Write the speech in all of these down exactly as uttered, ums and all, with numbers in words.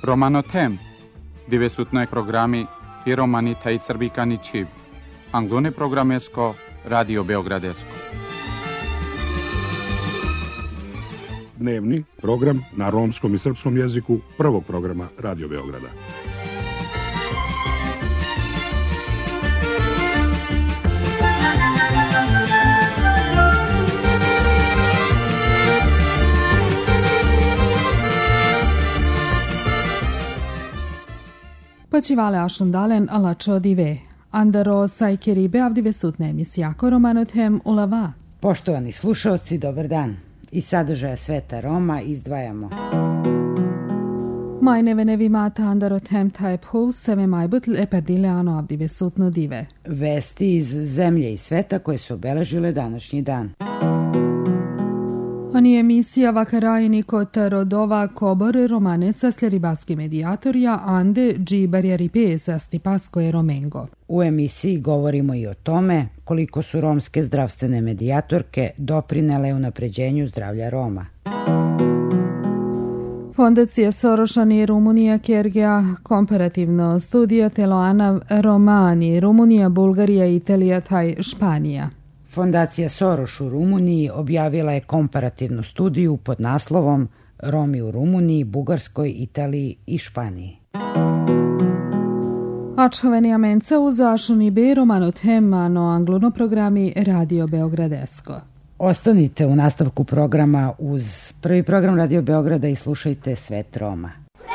Romanotem, divesutnoj programi i romani taj srbikani čiv. Anglone programesko, Radio Beogradesko. Dnevni program na romskom i srpskom jeziku prvog programa Radio Beograda. Počivale ašundalen alačo dive. Andaro sajkeribe avdive sutne emisijako Romanothem ulava. Poštovani slušalci, dobar dan. Iz sadržaja Sveta Roma izdvajamo. Majneve nevi mata Andarothem type hu seve majbutl eperdile ano avdive sutno dive. Vesti iz zemlje i sveta koje su obeležile današnji dan. Ani emisija Vakarajni kod rodova Kobor romane sa sleribaski medijatorija Ande G. Barjaripe sa Stipasko je Romengo. U emisiji govorimo i o tome koliko su romske zdravstvene medijatorke doprinele unapređenju zdravlja Roma. Fondacija Sorošani Rumunija Kergija komparativno studija Teloana Romani Rumunija, Bulgarija, Italija, Taj, Španija. Fondacija Soroš u Rumuniji objavila je komparativnu studiju pod naslovom Romi u Rumuniji, Bugarskoj, Italiji i Španiji. Ačhoveni amenca u zašuni be Romanothem ano angluno programi Radio Beogradesko. Ostanite u nastavku programa uz prvi program Radio Beograda i slušajte Svet Roma.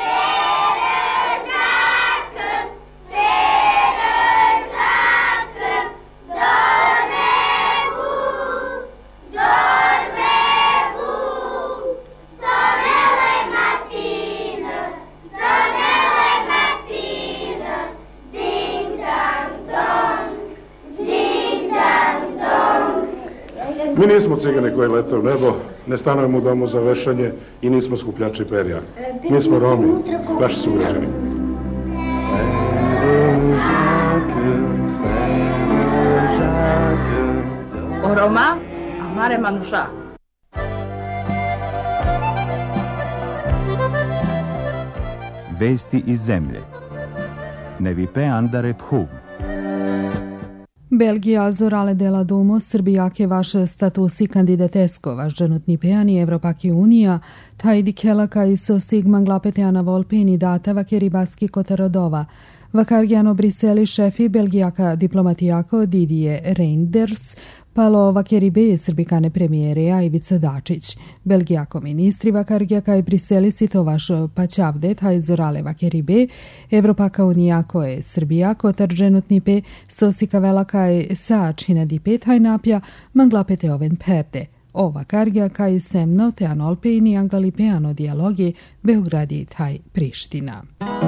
Mi nismo cigani koji lete u nebo, ne stanujemo u domu za vešanje i nismo skupljači perja. Mi smo Romi, vaši sugrađani. O Roma, amare manuša. Vesti iz zemlje. Nevipe Andare Phu. Belgija zorale dela Dumo, Srbijake vaše statusi kandidatesko, vaš dženutni pejani Evropaki unija, taj dikelaka i so sigman glapeteana volpeni datava keribaski kotarodova. Vakargiano Briseli šefi belgijaka diplomatijako Didier Reinders, palo vakeribe srbikane premijereja Ivica Dačić. Belgijako ministri Vakargijaka i Briseli si to vaš paćavde, taj zorale vakeribe, Evropaka unijako je Srbijako tarđenutni pe, sosika velaka je sa čina di pe taj napja, manglapete oven perde. O Vakargijaka i semno te anolpejni anglalipeano dijalogi Beogradi taj Priština.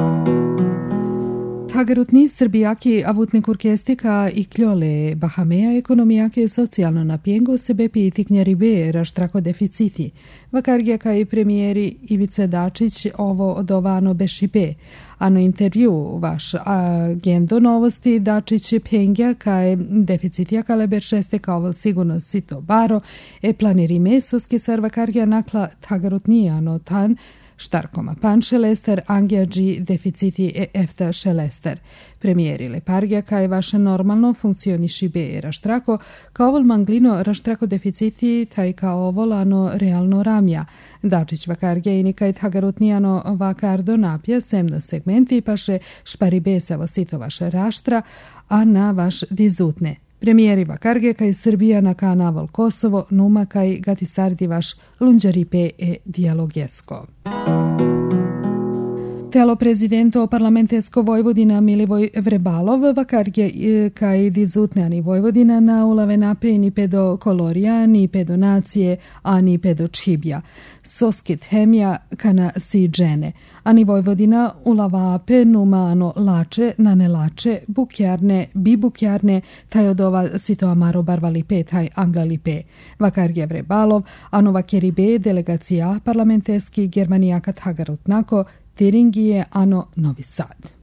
Tagarutni Srbijaki avutne kurkestika i kljole Bahameja ekonomijake socijalno napijengo sebe pitiknja ribe raštrako deficiti. Vakargijaka i premijeri Ivica Dačić ovo odovano bešibe. Ano intervju vaš agendo novosti Dačić pengja kaj deficitija kaleber šeste kao sigurno sito baro e planiri mesoski sar Vakargija nakla tagarutni ano tan Štarkoma pan šelester, angjađi deficiti e efta šelester. Premijeri Lepargija kaj vaše normalno funkcioniši be raštrako, kao ovol manglino raštrako deficiti taj kao ovolano realno ramja. Dačić Vakargija i nikaj tagarutnijano vakardo napja semno segmenti paše špari besavo sito vaše raštra, a na vaš dizutne. Premijeri Vakarge kaj Srbija na kanavol Kosovo, numa kaj gatisardi vaš lunđaripe e dialogesko. Telo prezidento parlamentesko Vojvodina Milivoj Vrebalov Vakarge kaj dizutne ani Vojvodina na ulave nape ni pedo kolorija, ni pedo nacije, ani pedo čibja. Soskit hemija kana si džene. Ani Vojvodina ulava ape numano lače, nane lače, bukjarne, bibukjarne, taj od ova sito amaro barvalipe, taj anglalipe. Vakarge Vrebalov, ano vakeribe delegacija parlamenteski Germanijaka tagarutnako, Tiringije, ano Novi Sad.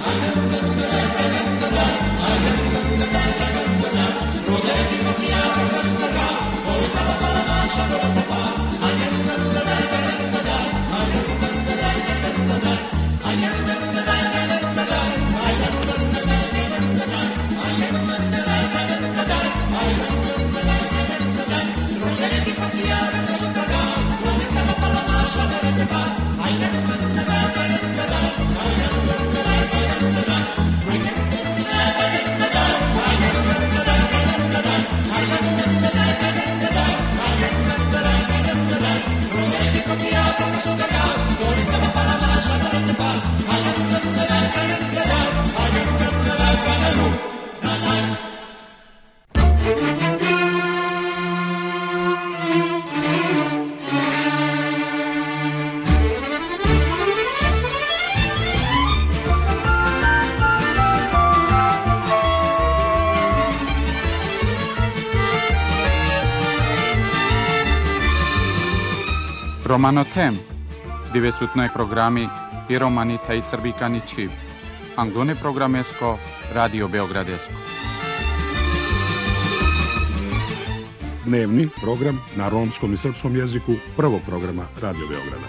Romanotem, devetdesutnoj programi i romani taj srbikani čiv. Anglone programesko, Radio Beogradesko. Dnevni program na romskom i srpskom jeziku prvog programa Radio Beograda.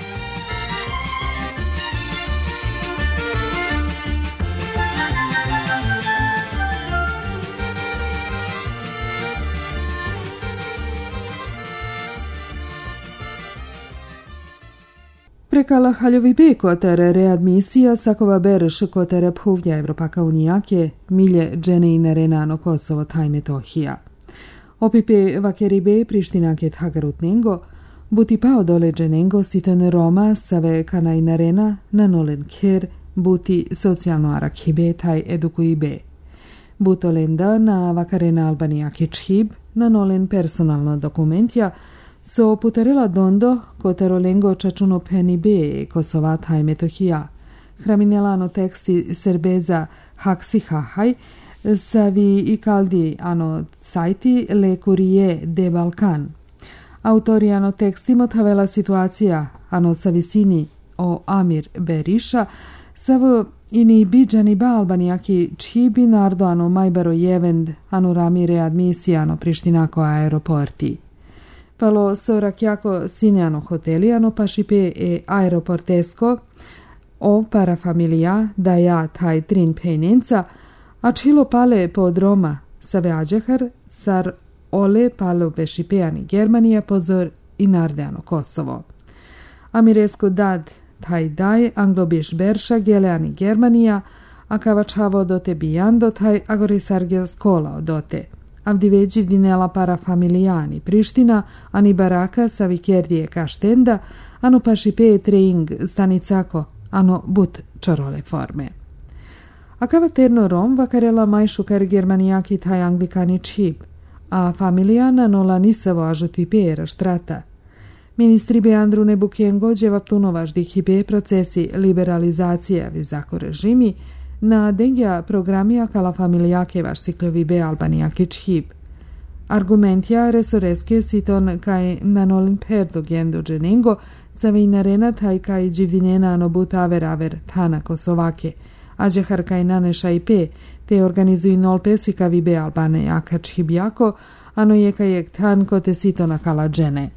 Prekala haljovi be kotere readmisija sakova bereš kotere puvnja Evropaka unijake, milje džene i nerenano Kosovo taj Metohija. Opipe vakeribe Prištinaket hagarutnengo, buti pao dole dženengo siton Roma save kana i narena na nolen ker, buti socijalno arakhibe taj edukuibe. Butolenda na vakarena albanijake čhib, na nolen personalno dokumentja, so putarela dondo kotarolengo čačuno peni be Kosova taj Metohija. Hraminelano teksti serbeza haksi hahaj, savi i kaldi ano sajti le kurije de Balkan. Autori ano teksti motavela situacija ano sa visini o Amir Beriša, savo ini bidžani ba albanijaki čibi nardo ano majbaro jevend ano ramire admisija ano Prištinako aeroporti. Palo sorakjako sineano hotelijano pašipe e aeroportesko o parafamilija da ja taj trin penjenca, a čilo pale pod Roma save ađehar sar ole palo bešipeani Germanija pozor i nardeano Kosovo. Amiresko dad taj daj anglobiš berša geleani Germanija, a kavačavo dote bijando taj agorisargel skola dote. Avdiveđiv dinela para familijani Priština, ani baraka sa vikerdije kaštenda, ano pašipe treing stanicako, ano but čorole forme. A kavaterno Rom vakarela majšukar Germanijaki taj anglikani čib, a familijana nola nisavo ažuti pera štrata. Ministri be Andrune Bukengo dževaptunovaš dihibe procesi liberalizacije vizako režimi, na dengja programija kala familijake vaš siklovi be albanijake čhib. Argumentja resoreske siton kaj nanolin perdo gendo dženengo sa vejnarena taj kaj dživdinena ano but aver aver tana Kosovake, a džehar kaj naneša i pe, te organizuju nol pesika vi be albanijaka čhibjako, ano je kajek tan kote sitona kala džene.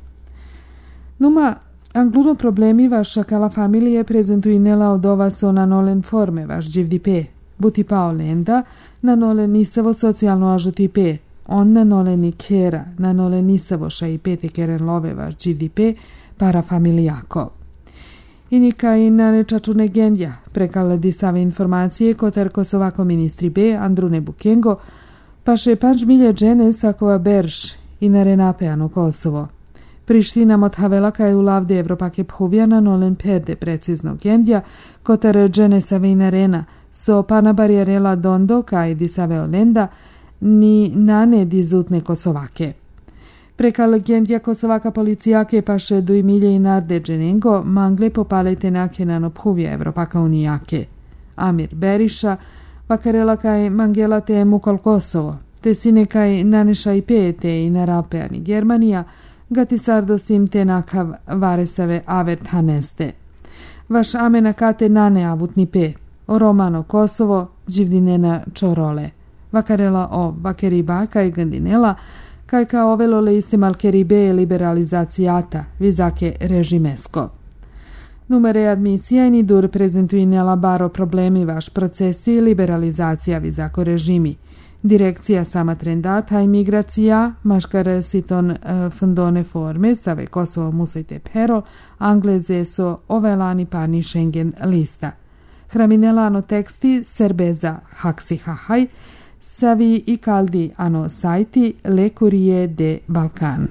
Numa, angluno problemi vaša kala familije prezentuju nela od ova so na nolen forme vaš dživdipe. Buti pao lenda, na nolen nisavo socijalno ažutipe, on na nolen i kera, na nolen nisavo ša i pete keren love vaš dživdipe, para familijako. Inika i na nečačune gendja, prekala disave informacije kotar Kosovako ministri be Andrune Bukengo, pa še panč milje džene sakova berš i na renapeano Kosovo. Priština mothavela kaj u lavde Evropake phuvjana nolen perde precizno gendja, kotar džene sa vejnarena, so pana barijerela dondo kaj disave olenda, ni nane dizutne Kosovake. Preka legendja Kosovaka policijake paše do Emilije i narde dženengo mangle popalete nakena no phuvja Evropaka unijake. Amir Beriša, vakarela kaj mangela te mukol Kosovo, te sine kaj naneša i pete i narapeani Germanija, gati sardosim te nakav varesave avert haneste. Vaš amena kate nane avutni pe, Romano Kosovo, Đivdinena Čorole. Vakarela o Bakeribaka i Gandinela, kaj kao velole istimal Keribe liberalizacijata, vizake režimesko. Numere admisija i nidur prezentuinela baro problemi vaš procesi liberalizacija vizako režimi. Direkcija sama trendata imigracija, maškar siton fundone forme, save Kosovo musajte pero, angleze so ovelani pani Schengen lista. Hraminelano teksti serbeza haksihahaj, savi i kaldi ano sajti Le Courrier de Balkan.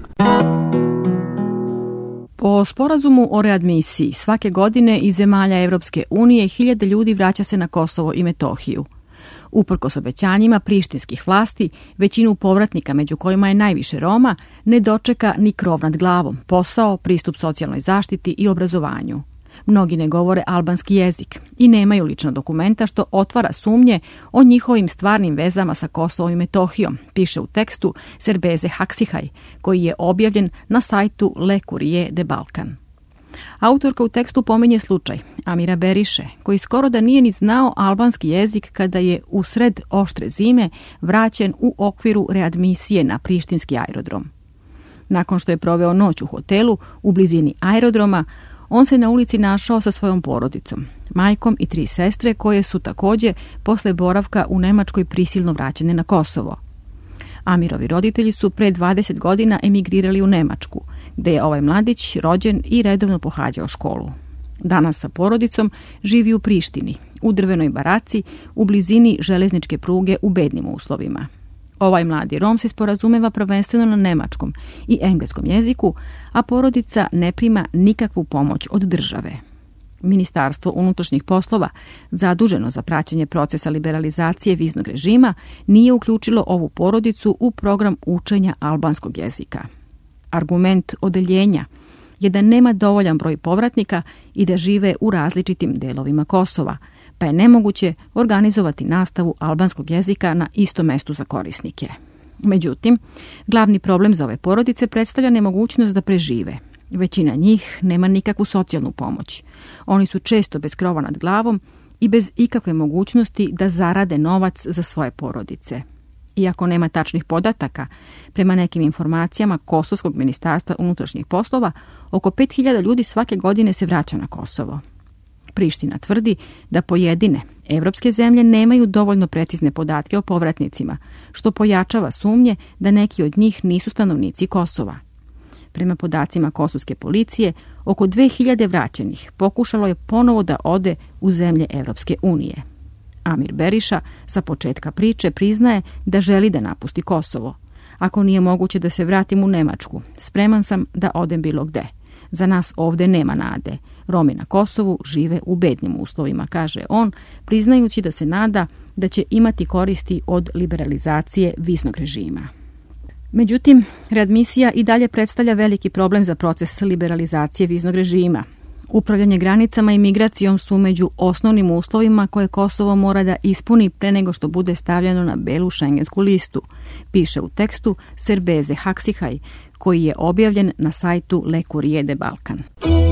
Po sporazumu o readmisiji svake godine iz zemalja Evropske unije hiljade ljudi vraća se na Kosovo i Metohiju. Uprkos obećanjima prištinskih vlasti, većinu povratnika, među kojima je najviše Roma, ne dočeka ni krov nad glavom, posao, pristup socijalnoj zaštiti i obrazovanju. Mnogi ne govore albanski jezik i nemaju lična dokumenta, što otvara sumnje o njihovim stvarnim vezama sa Kosovom i Metohijom, piše u tekstu Serbeze Haksihaj, koji je objavljen na sajtu Le Courrier de Balkan. Autorka u tekstu pominje slučaj Amira Beriše, koji skoro da nije ni znao albanski jezik kada je u sred oštre zime vraćen u okviru readmisije na prištinski aerodrom. Nakon što je proveo noć u hotelu u blizini aerodroma, on se na ulici našao sa svojom porodicom, majkom i tri sestre koje su također posle boravka u Nemačkoj prisilno vraćene na Kosovo. Amirovi roditelji su pre dvadeset godina emigrirali u Nemačku, gde je ovaj mladić rođen i redovno pohađao školu. Danas sa porodicom živi u Prištini, u drvenoj baraci, u blizini železničke pruge u bednim uslovima. Ovaj mladi Rom se sporazumeva prvenstveno na nemačkom i engleskom jeziku, a porodica ne prima nikakvu pomoć od države. Ministarstvo unutrašnjih poslova, zaduženo za praćenje procesa liberalizacije viznog režima, nije uključilo ovu porodicu u program učenja albanskog jezika. Argument odeljenja je da nema dovoljan broj povratnika i da žive u različitim delovima Kosova, pa je nemoguće organizovati nastavu albanskog jezika na istom mestu za korisnike. Međutim, glavni problem za ove porodice predstavlja nemogućnost da prežive. Većina njih nema nikakvu socijalnu pomoć. Oni su često bez krova nad glavom i bez ikakve mogućnosti da zarade novac za svoje porodice. Iako nema tačnih podataka, prema nekim informacijama Kosovskog ministarstva unutrašnjih poslova, oko pet hiljada ljudi svake godine se vraća na Kosovo. Priština tvrdi da pojedine evropske zemlje nemaju dovoljno precizne podatke o povratnicima, što pojačava sumnje da neki od njih nisu stanovnici Kosova. Prema podacima kosovske policije, oko dve hiljade vraćenih pokušalo je ponovo da ode u zemlje Evropske unije. Amir Beriša sa početka priče priznaje da želi da napusti Kosovo. Ako nije moguće da se vratim u Nemačku, spreman sam da odem bilo gde. Za nas ovde nema nade. Romi na Kosovu žive u bednim uslovima, kaže on, priznajući da se nada da će imati koristi od liberalizacije viznog režima. Međutim, readmisija i dalje predstavlja veliki problem za proces liberalizacije viznog režima. Upravljanje granicama i migracijom su među osnovnim uslovima koje Kosovo mora da ispuni pre nego što bude stavljeno na belu šengensku listu, piše u tekstu Serbeze Haksihaj, koji je objavljen na sajtu Le Courrier de Balkan.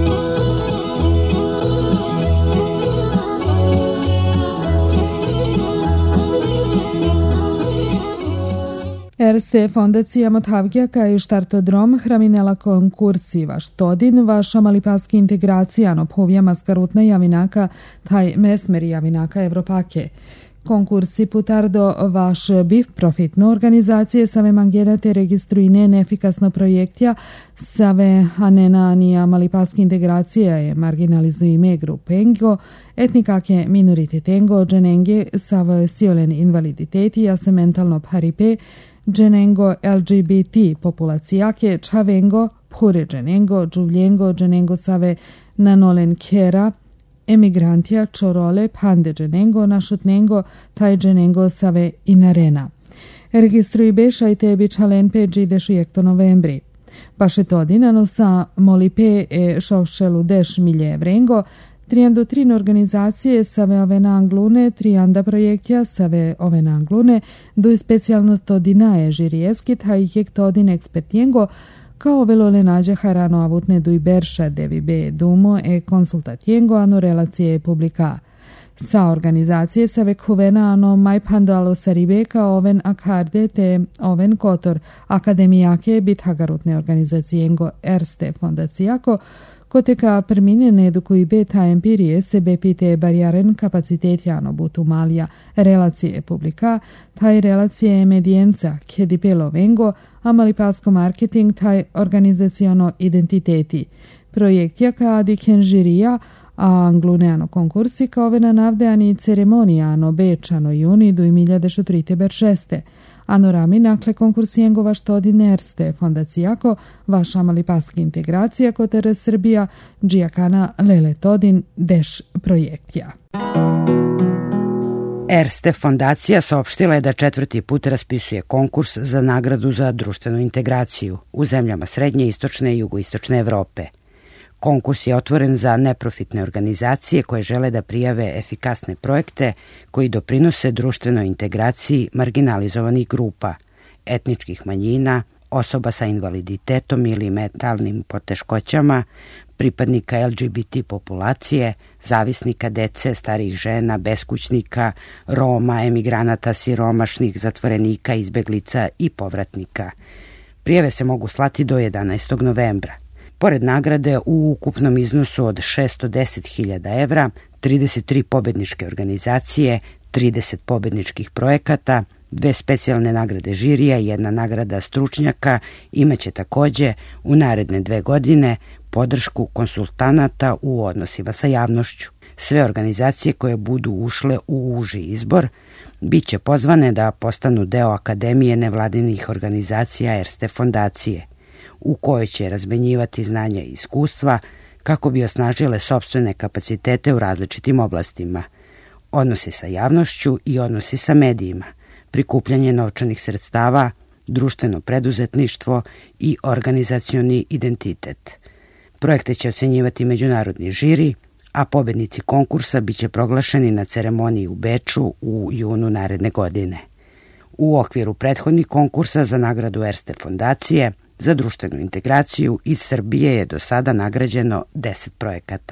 Erste fondacija Mothavgjaka i Štartodrom hraminela konkursi vaš todin, vaša malipaski integracija obhovja maskarutna javinaka taj mesmeri javinaka Evropake. Konkursi putardo vaš biv profitno organizacije save mangerate registruine neefikasno projektja save anena nija malipaski integracija je marginalizuime grupengo, etnikake minoritetengo, dženenge save siolen invaliditeti ja se mentalno paripe, dženengo L G B T populacijake, čavengo, phure dženengo, džuvljengo, dženengo save nanolen kera, emigrantija, čorole, pande dženengo, našutnengo, taj dženengo save inarena. Registruj beša i tebi čalen pe džidešu jekto novembri. Baše todinano sa molipe e šovšelu deš milje vrengo, trijando trin organizacije save ove nanglune, trijanda projektja save ove nanglune, duj specijalno todinaje žirijeski, taj jek todin ekspertjengo, kao velole nađe harano avutne duj berša devi be dumo e konsultatjengo ano relacije publika. Sa organizacije sa vekhuvenano maiphandalo saribeka oven akarde te oven kotor akademijake bithagarutne organizacijengo Erste fondacijako koteka perminene edukuj beta empirije sebe pite barijaren kapacitetiano butu malja relacije publika, taj relacije medijenca kjedipelo vengo, a malipasko marketing taj organizaciono identiteti. Projekt jaka dikenžirija, a angluneano konkursi kao na navdeani ceremonijano bečano juni do dvajset šeste. Ano rami nakle konkursijengova štodin Erste fondacijako, vaša malipaski integracija kotere Srbija, džijakana lele todin deš projektja. Erste fondacija saopštila je da četvrti put raspisuje konkurs za nagradu za društvenu integraciju u zemljama srednje, istočne i jugoistočne Evrope. Konkurs je otvoren za neprofitne organizacije koje žele da prijave efikasne projekte koji doprinose društvenoj integraciji marginalizovanih grupa, etničkih manjina, osoba sa invaliditetom ili mentalnim poteškoćama, pripadnika L G B T populacije, zavisnika dece, starih žena, beskućnika, Roma, emigranata, siromašnih, zatvorenika, izbeglica i povratnika. Prijave se mogu slati do jedanaestog novembra. Pored nagrade u ukupnom iznosu od šesto deset hiljada evra, trideset tri pobedničke organizacije, trideset pobedničkih projekata, dve specijalne nagrade žirija i jedna nagrada stručnjaka imaće takođe u naredne dve godine podršku konsultanata u odnosima sa javnošću. Sve organizacije koje budu ušle u uži izbor bit će pozvane da postanu deo Akademije nevladinih organizacija Erste fondacije, u kojoj će razmenjivati znanja i iskustva kako bi osnažile sopstvene kapacitete u različitim oblastima, odnosi sa javnošću i odnosi sa medijima, prikupljanje novčanih sredstava, društveno preduzetništvo i organizacioni identitet. Projekte će ocenjivati međunarodni žiri, a pobednici konkursa biće proglašeni na ceremoniji u Beču u junu naredne godine. U okviru prethodnih konkursa za nagradu Erste fondacije za društvenu integraciju iz Srbije je do sada nagrađeno deset projekata.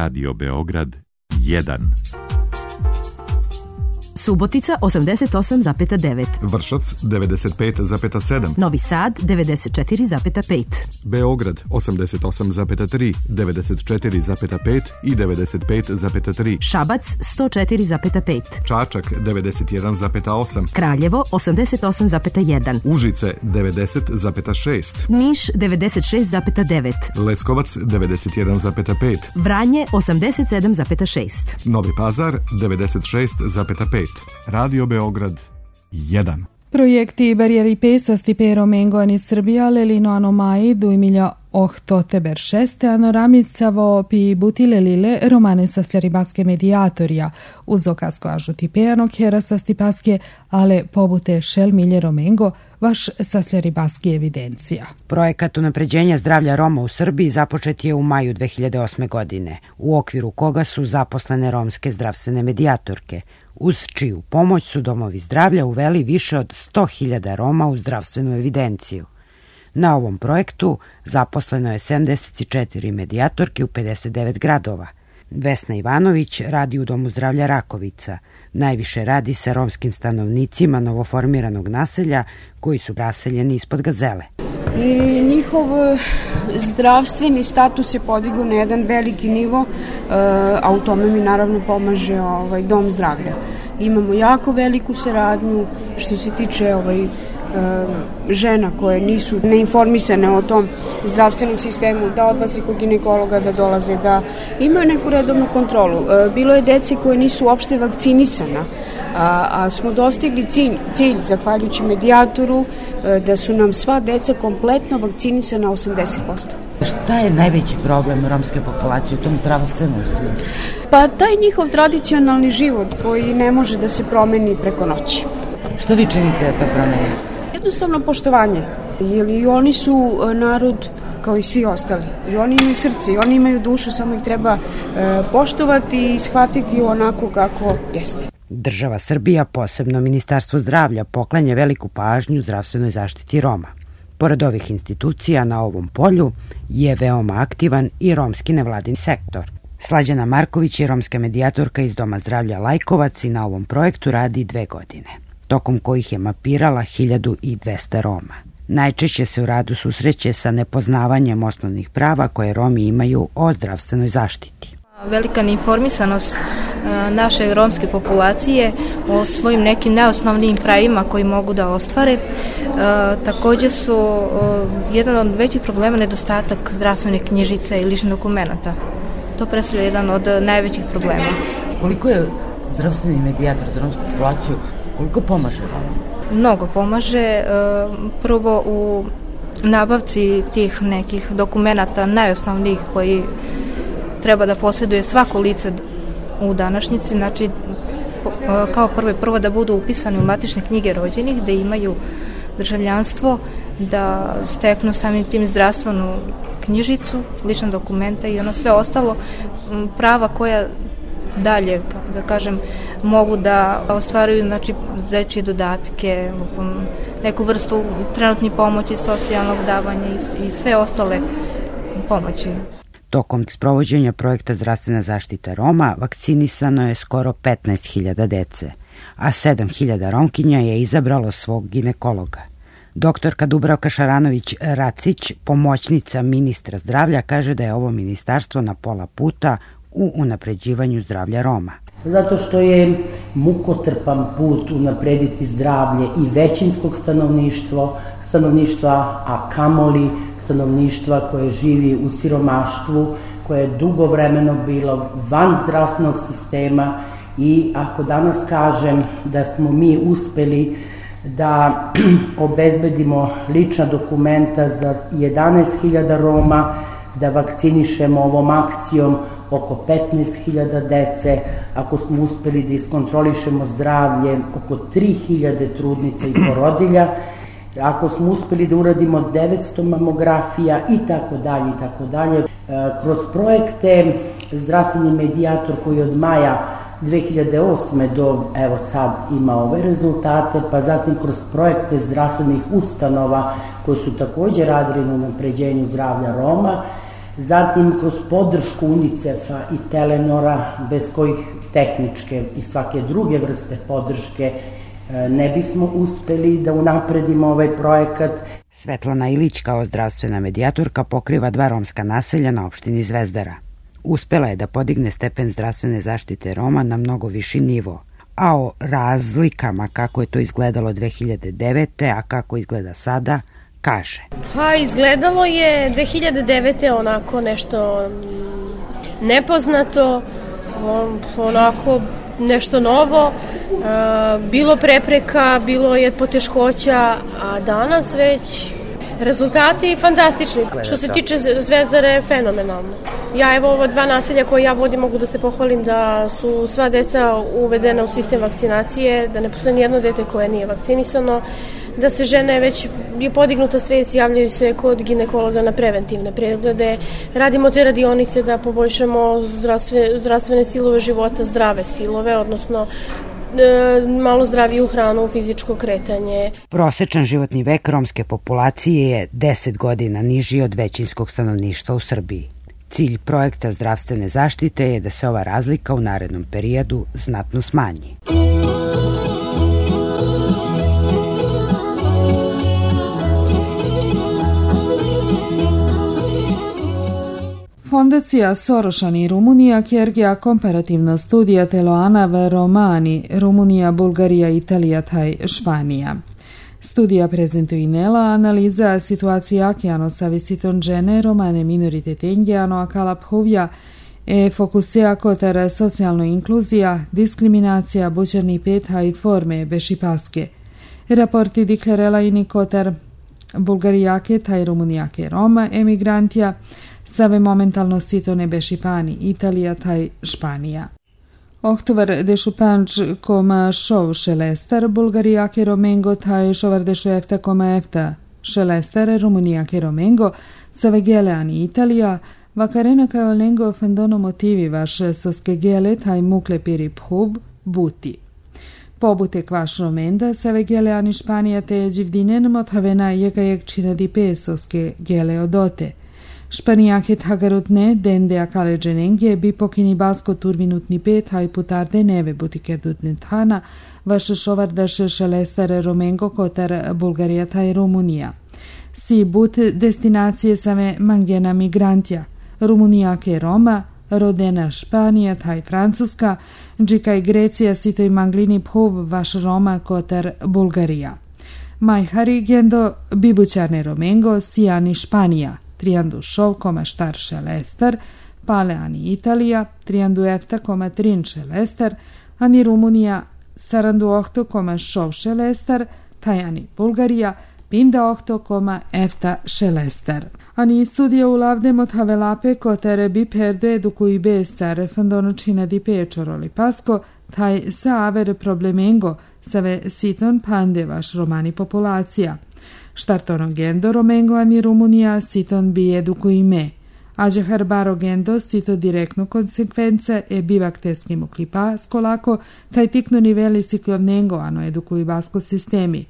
Radio Beograd jedan. Subotica osamdeset osam zarez devet, Vršac devedeset pet zarez sedam, Novi Sad devedeset četiri zarez pet, Beograd osamdeset osam zarez tri, devedeset četiri zarez pet i devedeset pet zarez tri, Šabac sto četiri zarez pet, Čačak devedeset jedan zarez osam, Kraljevo osamdeset osam zarez jedan, Užice devedeset zarez šest, Niš devedeset šest zarez devet, Leskovac devedeset jedan zarez pet, Vranje osamdeset sedam zarez šest, Novi Pazar devedeset šest zarez pet. Radio Beograd jedan. Projekti Barjeri pesasti per Mengon iz Srbija lelino anomai du milja ohtoteber šeste anoramicavo pi butile lile romane sasljari baske mediatorija uz okasko ažuti pejanog hera sasti paske, ale pobute šel milje romengo vaš sasljari baski evidencija. Projekat unapređenja zdravlja Roma u Srbiji započet je u maju dve hiljade osme. godine, u okviru koga su zaposlene romske zdravstvene medijatorke, uz čiju pomoć su domovi zdravlja uveli više od sto hiljada Roma u zdravstvenu evidenciju. Na ovom projektu zaposleno je sedamdeset četiri medijatorke u pedeset devet gradova. Vesna Ivanović radi u Domu zdravlja Rakovica. Najviše radi sa romskim stanovnicima novoformiranog naselja koji su raseljeni ispod Gazele. I njihov zdravstveni status se podigao na jedan veliki nivo, a u tome mi naravno pomaže ovaj Dom zdravlja. Imamo jako veliku saradnju što se tiče ovaj žena koje nisu neinformisane o tom zdravstvenom sistemu, da odlaze kod ginekologa, da dolaze, da imaju neku redovnu kontrolu. Bilo je dece koje nisu uopšte vakcinisana, a, a smo dostigli cilj, cilj zahvaljujući medijatoru da su nam sva deca kompletno vakcinisana osamdeset posto. Šta je najveći problem romske populacije u tom zdravstvenom smislu? Pa taj njihov tradicionalni život koji ne može da se promeni preko noći. Što vi činite da to promeni? Jednostavno poštovanje, jer i oni su narod kao i svi ostali. I oni imaju srce, i oni imaju dušu, samo ih treba e, poštovati i shvatiti onako kako jeste. Država Srbija, posebno Ministarstvo zdravlja, poklanja veliku pažnju zdravstvenoj zaštiti Roma. Pored ovih institucija na ovom polju je veoma aktivan i romski nevladin sektor. Slađana Marković je romska medijatorka iz Doma zdravlja Lajkovac i na ovom projektu radi dve godine, tokom kojih je mapirala hiljadu dvesta Roma. Najčešće se u radu susreće sa nepoznavanjem osnovnih prava koje Romi imaju o zdravstvenoj zaštiti. Velika neinformisanost naše romske populacije o svojim nekim najosnovnijim pravima koji mogu da ostvare. Također su jedan od većih problema nedostatak zdravstvene knjižice i ličnih dokumenata. To predstavlja jedan od najvećih problema. Koliko je zdravstveni medijator za romsku populaciju, koliko pomaže vam? Mnogo pomaže. Prvo u nabavci tih nekih dokumenata najosnovnijih koji treba da posjeduje svako lice u današnjici, znači kao prvo prvo da budu upisani u matične knjige rođenih, da imaju državljanstvo, da steknu samim tim zdravstvenu knjižicu, lična dokumenta i ono sve ostalo prava koja dalje, da kažem, mogu da ostvaruju, znači dečije dodatke, neku vrstu trenutnih pomoći, socijalnog davanja i, i sve ostale pomoći. Tokom sprovođenja projekta zdravstvena zaštita Roma vakcinisano je skoro petnaest hiljada dece, a sedam hiljada Romkinja je izabralo svog ginekologa. Doktorka Dubravka Šaranović-Racić, pomoćnica ministra zdravlja, kaže da je ovo ministarstvo na pola puta u unapređivanju zdravlja Roma. Zato što je mukotrpan put unaprediti zdravlje i većinskog stanovništva, stanovništva, a kamoli stanovništva koje živi u siromaštvu, koje je dugo vremeno bilo van zdravstvenog sistema i ako danas kažem da smo mi uspeli da obezbedimo lična dokumenta za jedanaest hiljada Roma, da vakcinišemo ovom akcijom oko petnaest hiljada dece, ako smo uspeli da iskontrolišemo zdravlje oko tri hiljade trudnica i porodilja, ako smo uspeli da uradimo devetsto mamografija i tako dalje i tako dalje. Kroz projekte zdravstveni medijator koji od maja dve hiljade osme do evo sad ima ove rezultate, pa zatim kroz projekte zdravstvenih ustanova koji su također radili na unapređenju zdravlja Roma, Zatim, kroz podršku UNICEF-a i Telenora, bez kojih tehničke i svake druge vrste podrške ne bismo uspeli da unapredimo ovaj projekat. Svetlana Ilić kao zdravstvena medijatorka pokriva dva romska naselja na opštini Zvezdara. Uspela je da podigne stepen zdravstvene zaštite Roma na mnogo viši nivo, a o razlikama kako je to izgledalo dve hiljade devete. a kako izgleda sada, kaže. Pa izgledalo je dve hiljade devete. onako nešto nepoznato, onako nešto novo, bilo prepreka, bilo je poteškoća, a danas već rezultati fantastični. Što se tiče Zvezdare, fenomenalno. Ja evo ova dva naselja koje ja vodim mogu da se pohvalim da su sva deca uvedena u sistem vakcinacije, da ne postoji nijedno dete koje nije vakcinisano, da se žene već je podignuta svest, javljaju se kod ginekologa na preventivne preglede, radimo te radionice da poboljšamo zdravstvene, zdravstvene stilove života, zdrave stilove, odnosno e, malo zdraviju hranu, fizičko kretanje. Prosečan životni vek romske populacije je deset godina niži od većinskog stanovništva u Srbiji. Cilj projekta zdravstvene zaštite je da se ova razlika u narednom periodu znatno smanji. Fondacija Sorošani Rumunija kjergija komparativna studija teloana v Romani, Rumunija, Bulgarija, Italija, Taj, Španija. Studija prezentuinela analiza situației ano sa visiton gene romane minoritetengi ano akala phovia e focusea coter socijalno inkluzija, diskriminacija buđerni petha i forme bešipaske. Raporti diklerela ini coter Bulgarijake, Taj, Rumunijake, Roma, emigrantija, save momentalno sitone bešipani, Italija, Taj, Španija. Oktober dešupanč koma šov šelestar, Bulgarijake Romengo, Taj, šovar dešu efta koma efta šelestar, Rumunijake Romengo, save geleani Italija, vakarena kao lengo fendono motivi vaš soske gele, Taj, mukle piri phub, buti. Pobute kvaš Romenda, save geleani Španija te đivdinen mothavena jekajek čina di pesoske gele odote. Španijaket hagarutne dende akale dženengje bi pokini basko turvinutni pet haj putarde neve butikerdutne thana vaš šovardaš šelestare Romengo kotar Bulgarija taj Rumunija. Si but destinacije same mangjena migrantja, Rumunijake Roma, rodena Španija taj Francuska, džikaj Grecija sitoj manglini phov vaš Roma kotar Bulgarija. Majhari gendo bibućarne Romengo, sijani Španija, triandu šov koma štar šelestar, paleani Italija, triandu efta koma trin šelestar, ani Rumunija, sarandu ohto koma šov šelestar, tajani Bulgarija, pinda ohto koma efta šelestar. Ani studija ulavde mot havelape kotere bi perde eduku i besar fandono čina di pečoroli pasko, taj sa aver problemengo save siton pande vaš romani populacija. Štartono gendo Romengo ani Rumunija siton bi eduku i me. Ađe harbaro gendo sito direktno konsekvence e bivak teskim uklipa skolako taj tikno niveli siklovnengo ano eduku i basko sistemi.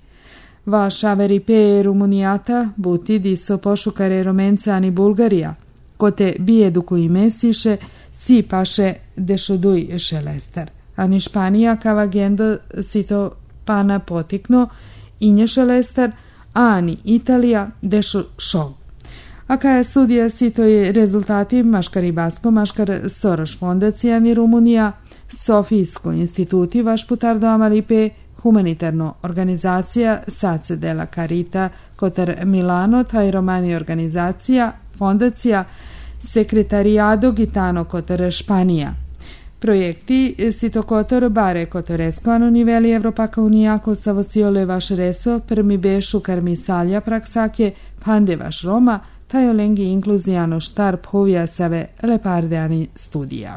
Vaš averi pe Rumunijata buti diso pošukare Romenca ani Bulgarija, kote bi eduku i me siše si paše dešoduj šelestar. Ani Španija kava gendo sito pana potikno inje šelestar, ani Italija dešo šov. A kaja studija sito je rezultati maškar i basko, maškar Soroš fondacija ni Rumunija, Sofijsko instituti vaš putar do Amalipe, humanitarno organizacija Sace della Carita kotar Milano, taj romani organizacija, fondacija Sekretariado Gitano kotar Španija. Projekti sito kotor bare kotoresko ano niveli Evropaka unijako savociole vaš reso prmi bešu karmisalja praksake pande vaš Roma taj olengi inkluzijano štar phovija save lepardeani studija.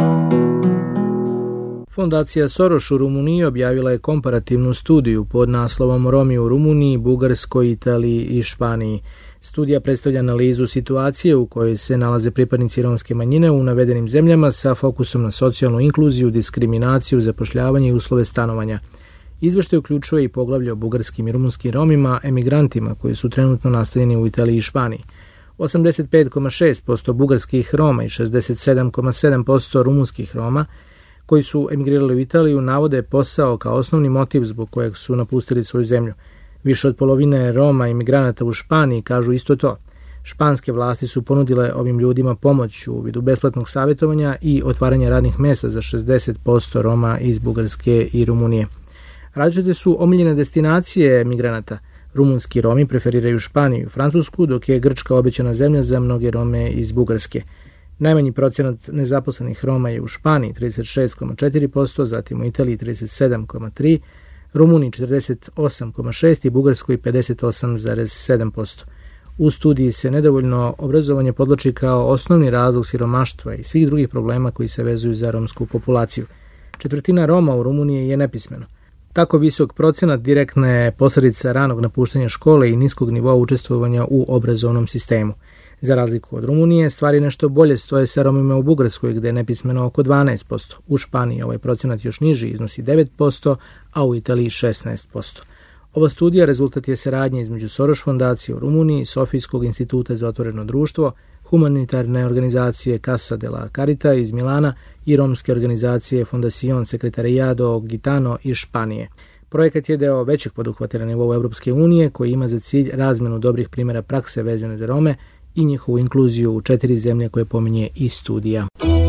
Fondacija Soroš u Rumuniji objavila je komparativnu studiju pod naslovom Romi u Rumuniji, Bugarskoj, Italiji i Španiji. Studija predstavlja analizu situacije u kojoj se nalaze pripadnici romske manjine u navedenim zemljama sa fokusom na socijalnu inkluziju, diskriminaciju, zapošljavanje i uslove stanovanja. Izveštaj uključuje i poglavlje o bugarskim i rumunskim Romima, emigrantima koji su trenutno nastanjeni u Italiji i Španiji. osamdeset pet zarez šest posto bugarskih Roma i šezdeset sedam zarez sedam posto rumunskih Roma koji su emigrirali u Italiju navode posao kao osnovni motiv zbog kojeg su napustili svoju zemlju. Više od polovine Roma i migranata u Španiji kažu isto to. Španske vlasti su ponudile ovim ljudima pomoć u vidu besplatnog savjetovanja i otvaranja radnih mjesta za šezdeset posto Roma iz Bugarske i Rumunije. Različite su omiljene destinacije migranata. Rumunski Romi preferiraju Španiju i Francusku, dok je Grčka obećana zemlja za mnoge Rome iz Bugarske. Najmanji procenat nezaposlenih Roma je u Španiji trideset šest zarez četiri posto, zatim u Italiji trideset sedam zarez tri posto, Rumuniji četrdeset osam zarez šest posto i Bugarskoj pedeset osam zarez sedam posto. U studiji se nedovoljno obrazovanje podvlači kao osnovni razlog siromaštva i svih drugih problema koji se vezuju za romsku populaciju. Četvrtina Roma u Rumuniji je nepismeno. Tako visok procenat direktna je posljedica ranog napuštanja škole i niskog nivoa učestvovanja u obrazovnom sistemu. Za razliku od Rumunije, stvari nešto bolje stoje sa Romima u Bugarskoj, gde je nepismeno oko dvanaest posto. U Španiji ovaj procenat još niži, iznosi devet posto, a u Italiji šesnaest posto. Ova studija rezultat je saradnje između Soros fondacije u Rumuniji, Sofijskog instituta za otvoreno društvo, humanitarne organizacije Casa de la Carita iz Milana i romske organizacije Fondacion Secretariado Gitano iz Španije. Projekat je deo većeg poduhvata na nivou Evropske unije koji ima za cilj razmenu dobrih primjera prakse vezane za Rome i njihovu inkluziju u četiri zemlje koje pominje i studija.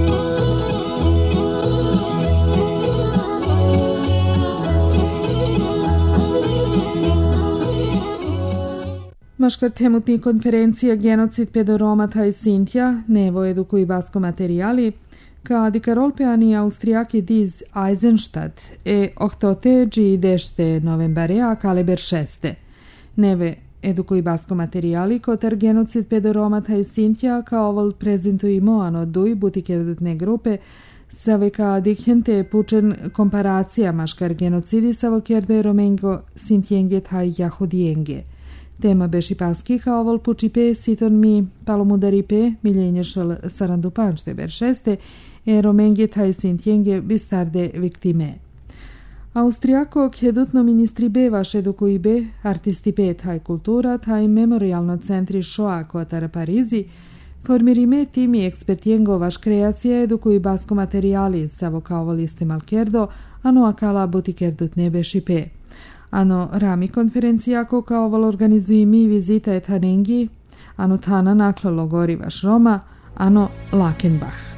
Maškar temutni konferencija Genocid pedoroma taj Sintja, nevo edukuj basko materijali, ka dikarolpeani Austrijaki diz Eisenstadt e ohtote gi dešte novembarea kaliber šeste. Neve edukuj basko materijali kotar genocid pedoroma taj Sintja kao vol prezentujemo ano duj butikerdutne grupe saveka dikhente pučen komparacija maškar genocidi savokerde romengo Sintjenge taj Jahudijenge. Tema beši paski kao vol pučipe siton mi palomudaripe miljenješal sarandupanšte ber šeste e romenge taj Sintjenge bistarde viktime. Austrijako kjedutno ministri be vaše edukuj be artisti pe taj kultura taj memorialno centri Shoa kotar Parizi formirime timi ekspertjengo vaš kreacija edukuj basko materijali savo kao voliste malkerdo ano akala butikerdut ne beši pe. Ano rami konferencijako kao vol organizuji mi vizita et hanengi, ano tana naklolo gori vaš Roma, ano Lakenbach.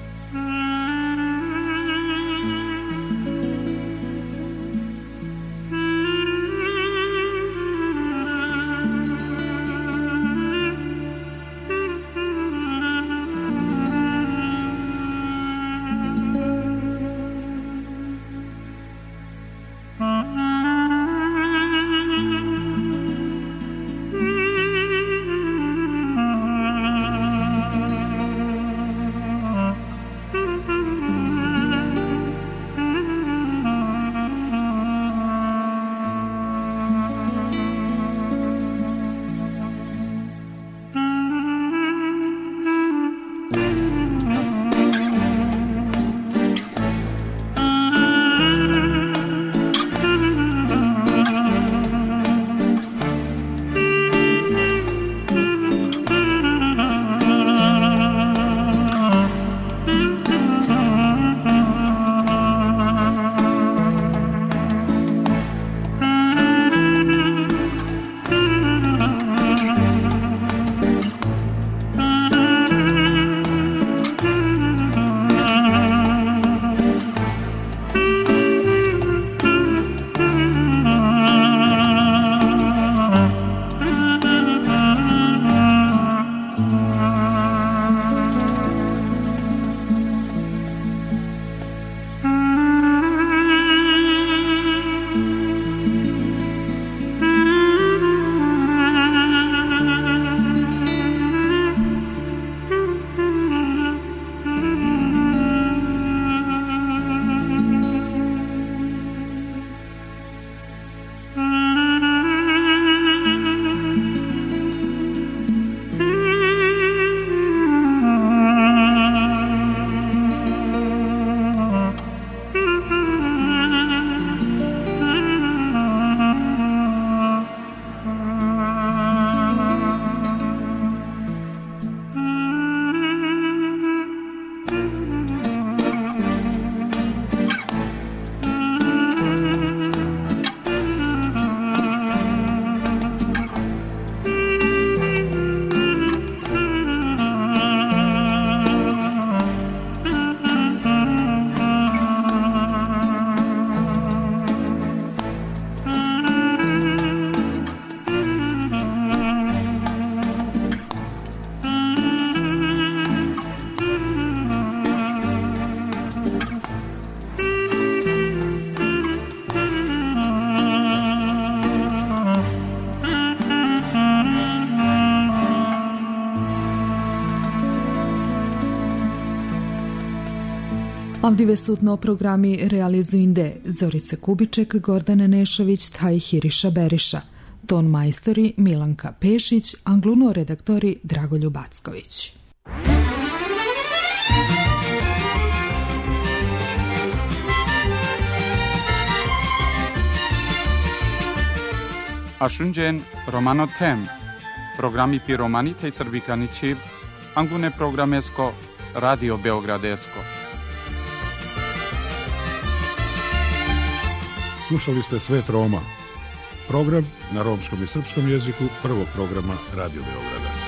Ovdje sutno programi realizuinde Zorice Kubiček, Gordana Nešović, taj Hiriša Beriša, ton majstori Milanka Pešić, angluno redaktori Dragoljub Backović. Ashunjen Romano Tem, programi pi romani tej srbikani čib, angune programesko, Radio Beogradesko. Slušali ste Svet Roma, program na romskom i srpskom jeziku prvog programa Radio Beograda.